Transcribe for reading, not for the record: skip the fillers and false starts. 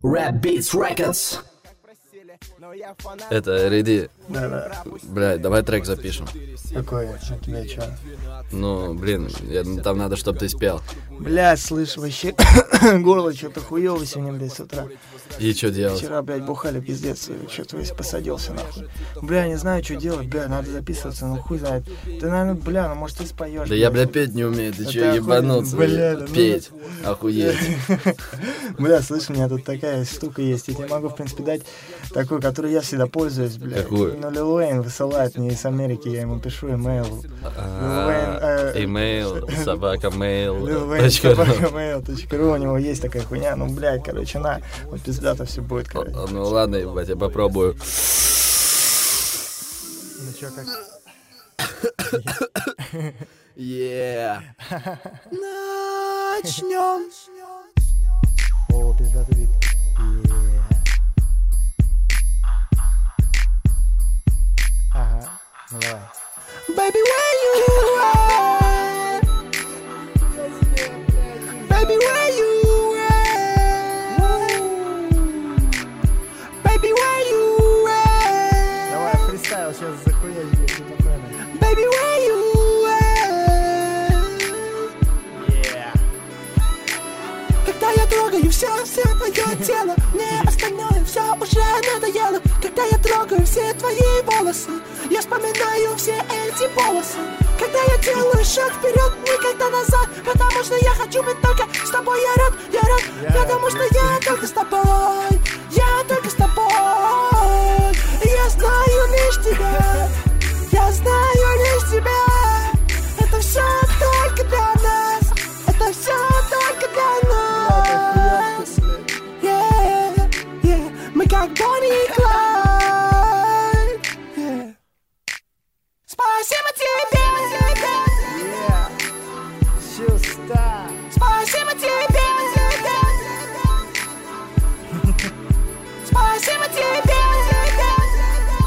Rap Beats Records. Это Риди. Да. Блядь, давай трек запишем. Какой? У тебя чё? Ну, блин, там надо, чтобы ты спел. Блядь, слышь, вообще горло что-то хуёво сегодня, блядь, с утра. И что делать? Вчера, блядь, бухали, пиздец, что-то весь посадился, нахуй. Бля, не знаю, что делать, бля, надо записываться, ну хуй знает. Ты, наверное, бля, ну может ты споешь. Да я, бля, петь не умею, ты чё, охуенно, ебануться? бля, да ну. Петь, охуеть. Бля, слышь, у меня тут такая штука есть, я тебе могу, в принципе, дать такую, которую я всегда пользуюсь, бля. Какую? Ну, Лил Уэйн высылает мне из Америки, я ему пишу имейл. Имейл, собака, mail. Лил Уэйн, собака.mail.ru, у него есть такая хуйня, ну, блядь, короче, на, вот пиздато все будет, короче. Ну ладно, ебать, я попробую. Ну чё, как? Начнем. О, пиздатый бит. Ага, ну давай. Baby, where you at? Baby, where you at? Baby, where you at? Давай, фристайл, сейчас захуясь, блядь, спокойно. Baby, where you at? Когда я трогаю все твое тело, мне остальное все уже надоело. Когда я трогаю все твои волосы, я вспоминаю все эти полосы. Когда я делаю шаг вперед, никогда назад, потому что я хочу быть только с тобой. Я рад, потому что я только с тобой. Я только с тобой. Я знаю лишь тебя. Я знаю лишь тебя. Это все только для нас. Это все только для нас. Мы как Бонни и Клайд.